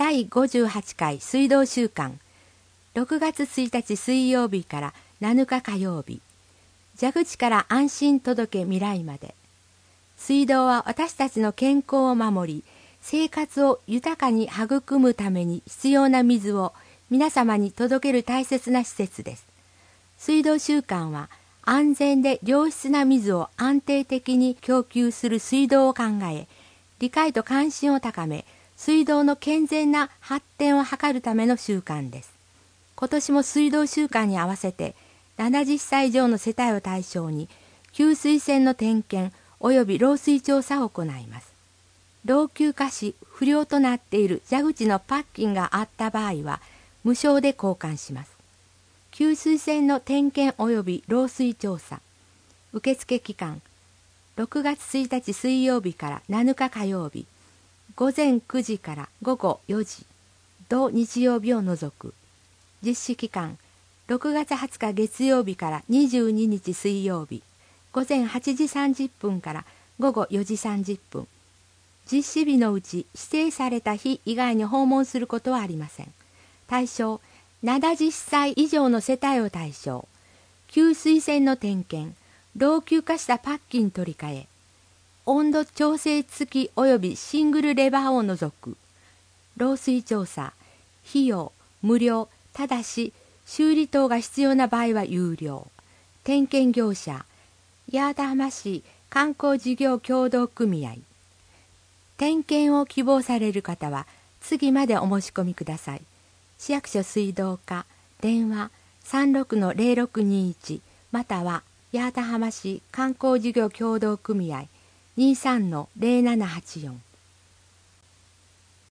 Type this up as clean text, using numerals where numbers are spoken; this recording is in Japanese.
第58回水道週間、6月1日水曜日から7日火曜日、蛇口から安心届け未来まで。水道は私たちの健康を守り、生活を豊かに育むために必要な水を皆様に届ける大切な施設です。水道週間は安全で良質な水を安定的に供給する水道を考え、理解と関心を高め、水道の健全な発展を図るための週間です。今年も水道週間に合わせて、70歳以上の世帯を対象に、給水栓の点検及び漏水調査を行います。老朽化し不良となっている蛇口のパッキンがあった場合は、無償で交換します。給水栓の点検及び漏水調査。受付期間、6月1日水曜日から7日火曜日、午前9時から午後4時、同日曜日を除く。実施期間、6月20日月曜日から22日水曜日、午前8時30分から午後4時30分。実施日のうち指定された日以外に訪問することはありません。対象、70歳以上の世帯を対象。給水栓の点検、老朽化したパッキン取り替え、温度調整付き及びシングルレバーを除く。漏水調査、費用、無料、ただし修理等が必要な場合は有料。点検業者、八幡浜市観光事業協同組合。点検を希望される方は次までお申し込みください。市役所水道課、電話 36-0621 または八幡浜市観光事業協同組合 23-0784